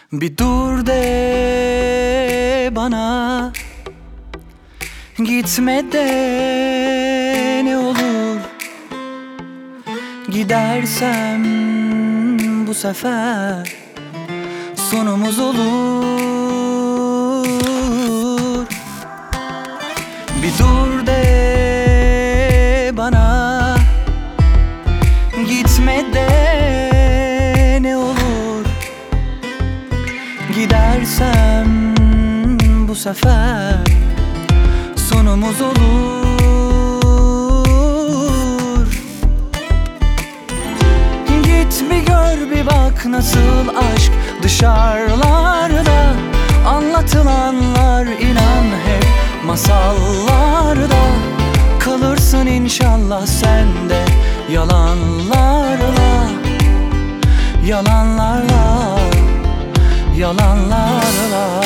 Bir dur de bana, gitme de ne olur. Gidersem bu sefer sonumuz olur. Bir dur de bana, gitme de ne olur. Gidersem bu sefer sonumuz olur. Git bir gör, bir bak nasıl aşk dışarılarda. Anlatılanlar inan hep masallarda. Kalırsın inşallah sen de yalanlarla, yalanlarla, yalanlarla.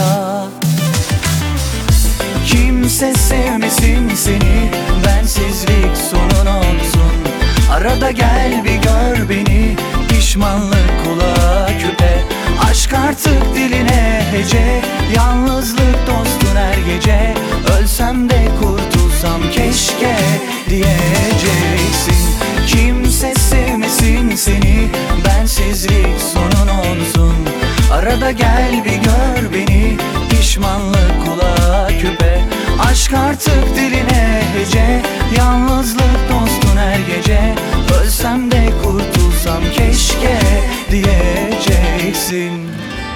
Kimse sevmesin seni, bensizlik sonun olsun. Arada gel bir gör beni, pişmanlık kulağa küpe. Aşk artık diline hece, yalnızlık dostun her gece. Ölsem de kurtulsam keşke diyeceksin. Kimse sevmesin seni, bensizlik sonun olsun. Arada gel bir gör beni, pişmanlık kulağa küpe. Aşk artık diline hece, yalnızlık dostun her gece. Ölsem de kurtulsam keşke diyeceksin.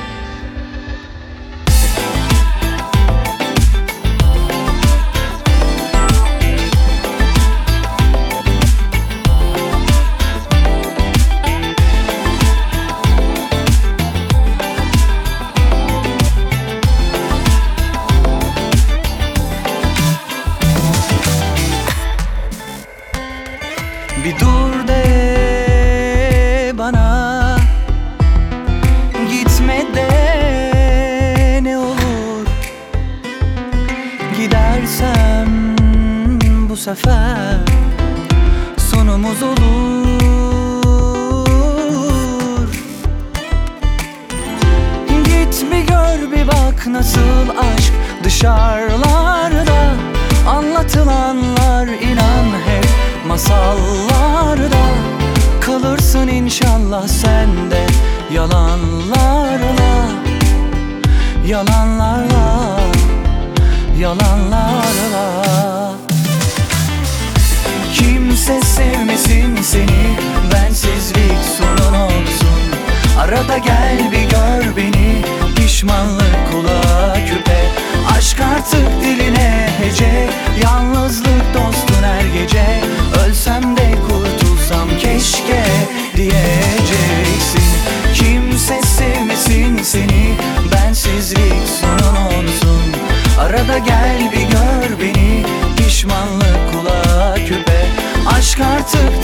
Bir dur de bana, gitme de ne olur. Gidersem bu sefer sonumuz olur. Git bir gör, bir bak nasıl aşk dışarılarda. Anlatılanlar inan hep masallarda. Kalırsın inşallah sen de yalanlarla, yalanlarla, yalanlarla. Kimse sevmesin seni, bensizlik sonun olsun. Arada gel bir gör beni, pişmanlık kulağa küpe. Aşk artık diline hece, yalnızlık dostun her gece. Ölsem de kurtulsam keşke diyeceksin. Kimse sevmesin seni, bensizlik sonun olsun. Arada gel bir gör beni, pişmanlık kulağa küpe. Aşk artık